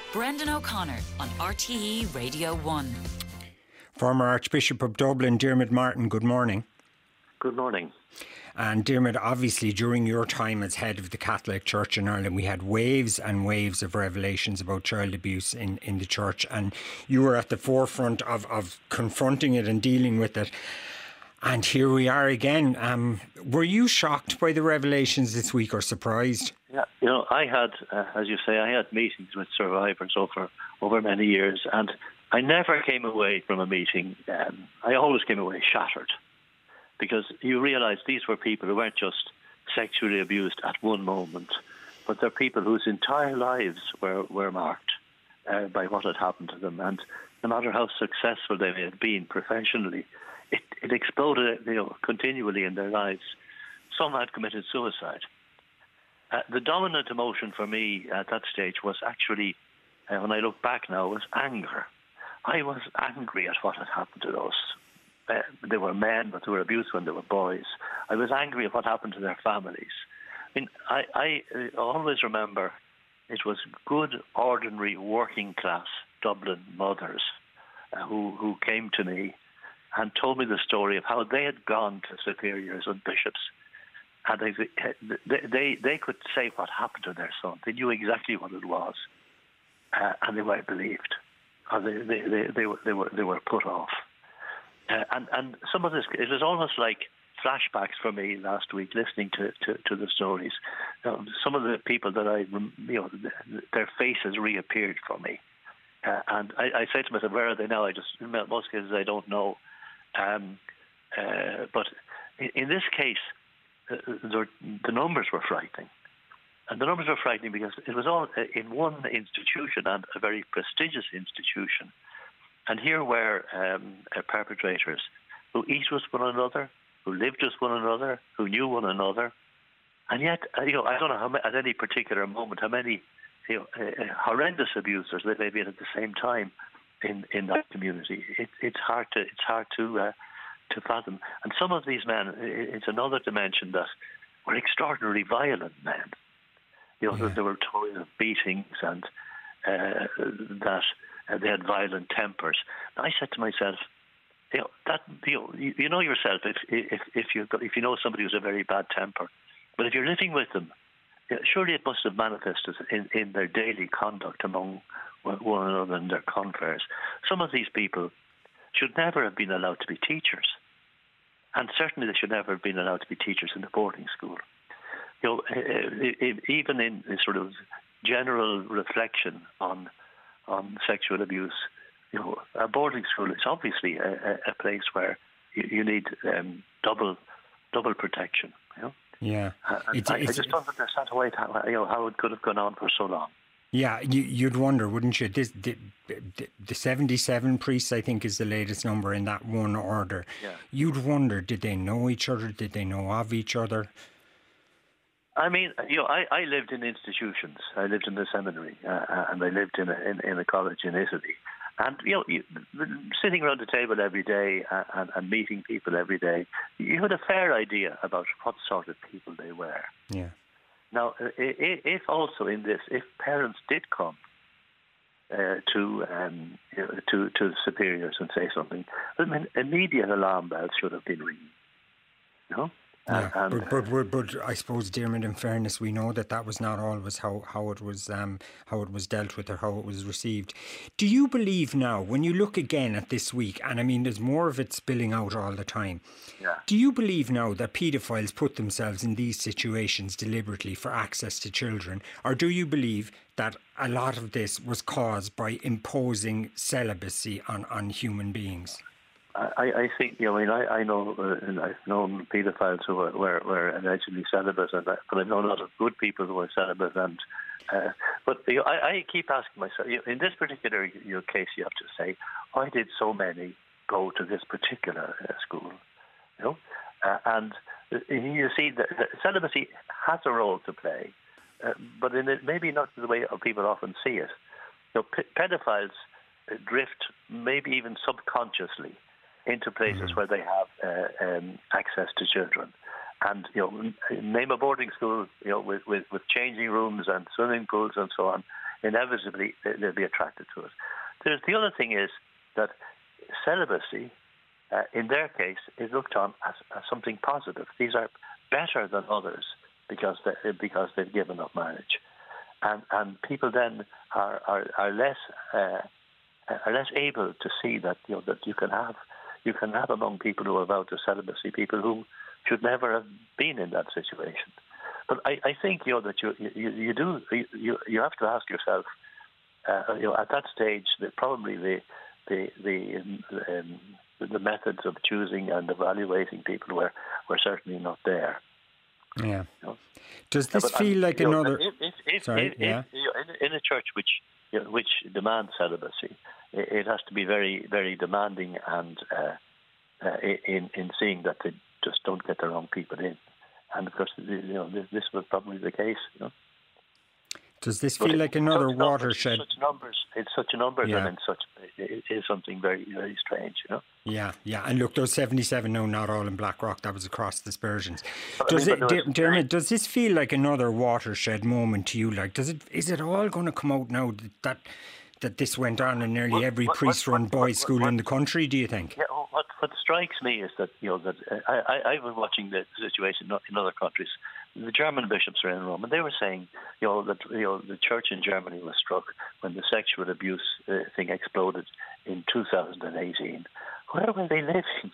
Brendan O'Connor on RTE Radio 1. Former Archbishop of Dublin, Diarmuid Martin, good morning. Good morning. And Diarmuid, obviously during your time as head of the Catholic Church in Ireland, we had waves and waves of revelations about child abuse in the church, and you were at the forefront of confronting it and dealing with it. And here we are again. Were you shocked by the revelations this week or surprised? Yeah, I had, as you say, I had meetings with survivors over many years, and I never came away from a meeting. I always came away shattered, because you realise these were people who weren't just sexually abused at one moment, but they're people whose entire lives were marked by what had happened to them. And no matter how successful they may have been professionally, it exploded, continually in their lives. Some had committed suicide. The dominant emotion for me at that stage was actually, when I look back now, was anger. I was angry at what had happened to those. They were men, but they were abused when they were boys. I was angry at what happened to their families. I mean, I always remember it was good, ordinary, working-class Dublin mothers who came to me and told me the story of how they had gone to superiors and bishops, and they could say what happened to their son. They knew exactly what it was, and they weren't believed. Or they were put off. And some of this, it was almost like flashbacks for me last week, listening to the stories. Some of the people that their faces reappeared for me. And I say to myself, where are they now? In most cases, I don't know. But in this case, the numbers were frightening. And the numbers were frightening because it was all in one institution, and a very prestigious institution. And here were perpetrators who eat with one another, who lived with one another, who knew one another. And yet, I don't know at any particular moment how many horrendous abusers there may be at the same time in that community. It's hard to fathom. And some of these men, it's another dimension, that were extraordinarily violent men. They were told of beatings, and that they had violent tempers. And I said to myself, you know yourself, if you know somebody who's a very bad temper, but if you're living with them, surely it must have manifested in their daily conduct among one another and their confreres. Some of these people should never have been allowed to be teachers, and certainly they should never have been allowed to be teachers in the boarding school. Even in sort of general reflection on sexual abuse, a boarding school is obviously a place where you need double protection. Yeah, I just don't understand how it could have gone on for so long. Yeah, you'd wonder, wouldn't you? The 77 priests, I think, is the latest number in that one order. Yeah. You'd wonder, did they know each other? Did they know of each other? I mean, I lived in institutions. I lived in the seminary, and I lived in a college in Italy. And sitting around the table every day and meeting people every day, you had a fair idea about what sort of people they were. Yeah. Now, if also in this, if parents did come to superiors and say something, I mean, immediate alarm bells should have been ringing. Yeah, but I suppose, Diarmuid, in fairness, we know that was not always how it was dealt with or how it was received. Do you believe now, when you look again at this week, and I mean, there's more of it spilling out all the time, do you believe now that paedophiles put themselves in these situations deliberately for access to children, or do you believe that a lot of this was caused by imposing celibacy on human beings? I think, I know, I've known paedophiles who were allegedly celibate, but I've known a lot of good people who were celibate. And but I keep asking myself, in this particular case, you have to say, why did so many go to this particular school? And you see that celibacy has a role to play, but in it maybe not the way people often see it. Pedophiles drift, maybe even subconsciously, into places where they have access to children. And, name a boarding school, with changing rooms and swimming pools and so on. inevitably they'll be attracted to it. The other thing is that celibacy, in their case, is looked on as something positive. These are better than others because they've given up marriage, and people then are less able to see that that you can have among people who are vowed to celibacy people who should never have been in that situation. But I think that you have to ask yourself at that stage that probably the methods of choosing and evaluating people were certainly not there. Yeah. Does this feel like another? In a church which demands celibacy, it has to be very, very demanding and in seeing that they just don't get the wrong people in. And of course, this was probably the case. Does this feel like another watershed? It's such numbers, and it is something very, very strange. Yeah. And look, those 77, no, not all in Blackrock. That was across the Spurgeons. Dermot, does this feel like another watershed moment to you? Like, is it all going to come out now that this went on in nearly every priest-run boys' school in the country? Do you think? Yeah. What strikes me is that I've been watching the situation in other countries. The German bishops are in Rome, and they were saying that the church in Germany was struck when the sexual abuse thing exploded in 2018. Where were they living?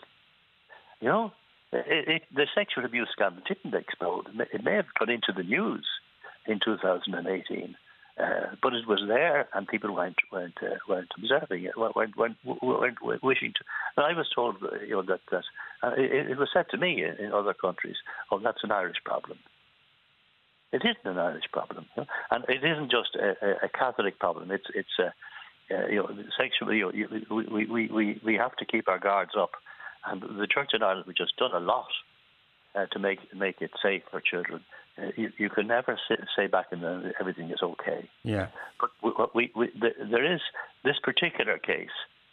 The sexual abuse scandal didn't explode. It may have got into the news in 2018. But it was there, and people weren't observing it, weren't wishing to. And I was told, that it was said to me in other countries, "Oh, that's an Irish problem." It isn't an Irish problem, and it isn't just a Catholic problem. It's sexually. We have to keep our guards up, and the Church in Ireland has just done a lot to make it safe for children. You can never say back in everything is okay. Yeah. But there is this particular case.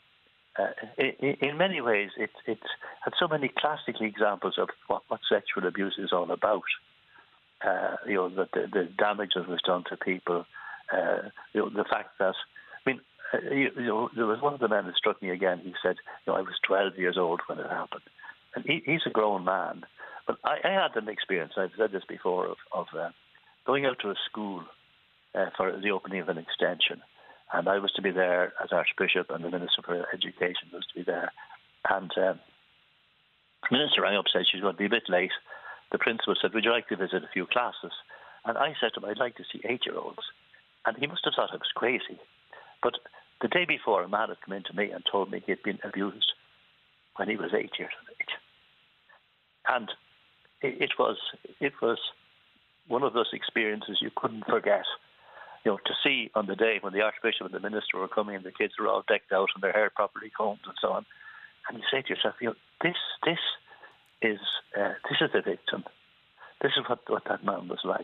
In many ways, it's had so many classic examples of what sexual abuse is all about. That the damage that was done to people. The fact that there was one of the men that struck me again. He said, I was 12 years old when it happened, and he's a grown man. But I had an experience, I've said this before, of going out to a school for the opening of an extension. And I was to be there as Archbishop, and the Minister for Education was to be there. And the Minister rang up and said she's going to be a bit late. The principal said, would you like to visit a few classes? And I said to him, I'd like to see 8-year-olds. And he must have thought I was crazy. But the day before, a man had come in to me and told me he had been abused when he was 8 years of age. And it was one of those experiences you couldn't forget. To see on the day when the Archbishop and the Minister were coming and the kids were all decked out and their hair properly combed and so on, and you say to yourself, this is the victim. This is what that man was like,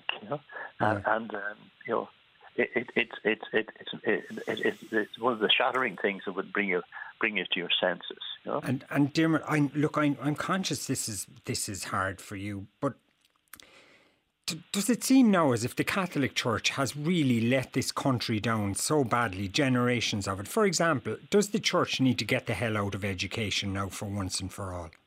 it's one of the shattering things that would bring you to your senses. And Dermot, I'm conscious this is hard for you, but does it seem now as if the Catholic Church has really let this country down so badly, generations of it? For example, does the Church need to get the hell out of education now for once and for all?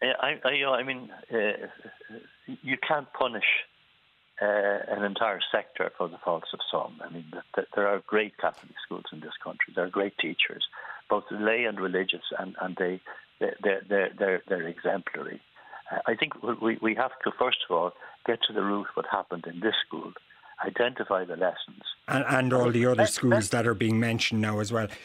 You can't punish an entire sector for the faults of some. There are great Catholic schools in this country. There are great teachers, both lay and religious, and they're exemplary. I think we have to, first of all, get to the root of what happened in this school, identify the lessons. And all the other schools that are being mentioned now as well.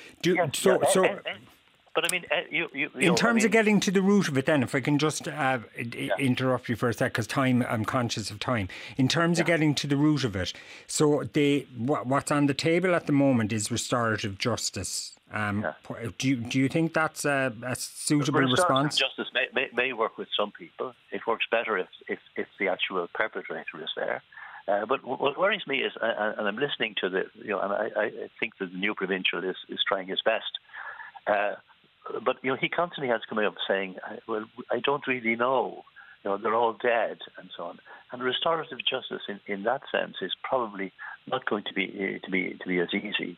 But in terms of getting to the root of it, then, if I can just interrupt you for a sec, because I'm conscious of time. In terms of getting to the root of it, so what's on the table at the moment is restorative justice. Do you think that's a suitable response? Justice may work with some people. It works better if the actual perpetrator is there. But what worries me is, and I'm listening to and I think that the new provincial is trying his best. But he constantly has come up saying, "Well, I don't really know. they're all dead and so on. And restorative justice, in that sense, is probably not going to be as easy.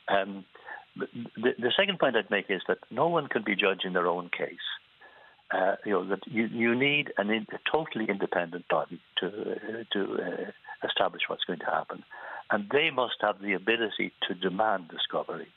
The second point I'd make is that no one can be judging their own case. That you need a totally independent body to establish what's going to happen, and they must have the ability to demand discovery.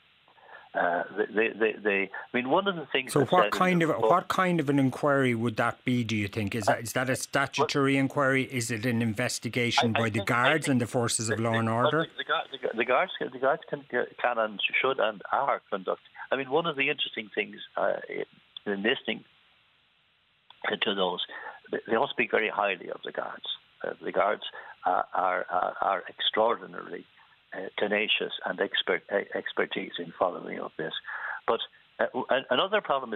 One of the things. So, what kind of an inquiry would that be? Do you think is that a statutory inquiry? Is it an investigation by the guards and the forces of law and order? The guards can and should and are conduct. One of the interesting things in listening to those, they all speak very highly of the guards. The guards are extraordinarily tenacious and expertise in following up this. But another problem is,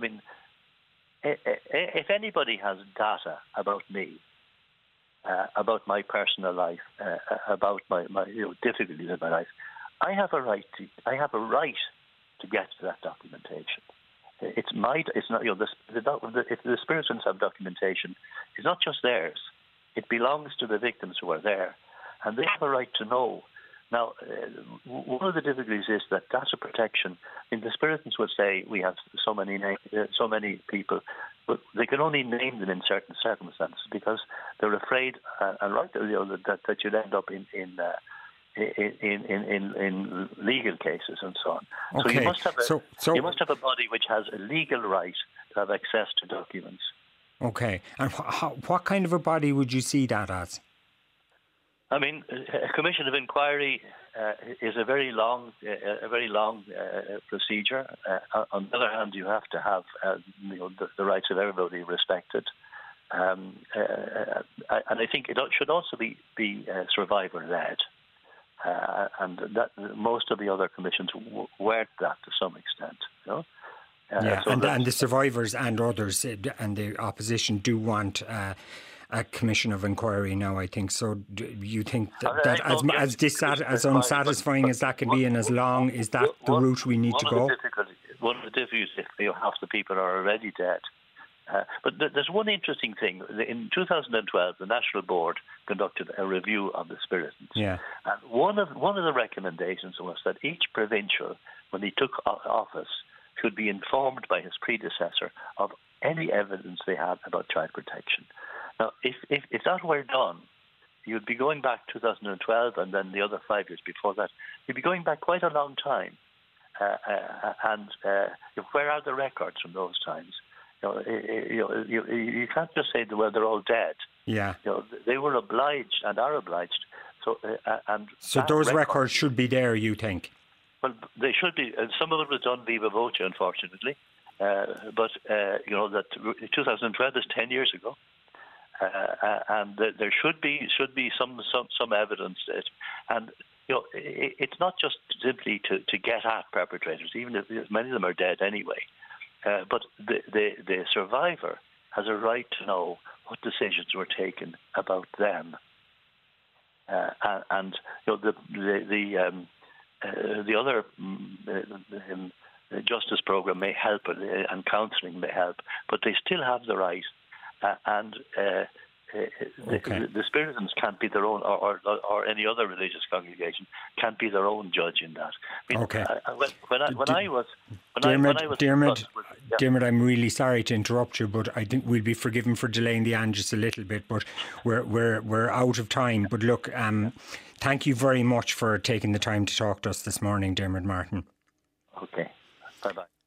if anybody has data about me, about my personal life, about my difficulties in my life, I have a right to get to that documentation. It's not the Spiritans have documentation. It's not just theirs. It belongs to the victims who are there, and they have a right to know. Now, one of the difficulties is that data protection. The Spiritans would say we have so many people, but they can only name them in certain circumstances because they're afraid, and right, that you'd end up in legal cases and so on. Okay. So you must have a body which has a legal right to have access to documents. Okay, and what kind of a body would you see that as? A commission of inquiry is a very long procedure. On the other hand, you have to have the rights of everybody respected, and I think it should also be survivor led. And that most of the other commissions weren't that to some extent. And the survivors and others and the opposition do want a commission of inquiry now, I think. So do you think that as unsatisfying as that can be and as long, is that the route we need to go? One of the difficulties if half the people are already dead. But there's one interesting thing. In 2012, the National Board conducted a review of the Spiritans. Yeah. And one of the recommendations was that each provincial, when he took office, should be informed by his predecessor of any evidence they had about child protection. Now, if that were done, you'd be going back 2012 and then the other 5 years before that. You'd be going back quite a long time. And where are the records from those times? You can't just say, well, they're all dead. Yeah. They were obliged and are obliged. So those records should be there, you think? Well, they should be. Some of it was done viva voce, unfortunately. But that 2012 is 10 years ago. And there should be some evidence that, and it's not just simply to get at perpetrators, even if many of them are dead anyway. But the survivor has a right to know what decisions were taken about them, and the other justice program may help, and counselling may help, but they still have the right. The Spiritans can't be their own, or any other religious congregation can't be their own judge in that. Dermot, I'm really sorry to interrupt you, but I think we'll be forgiven for delaying the end just a little bit. But we're out of time. But look, thank you very much for taking the time to talk to us this morning, Dermot Martin. Okay. Bye bye.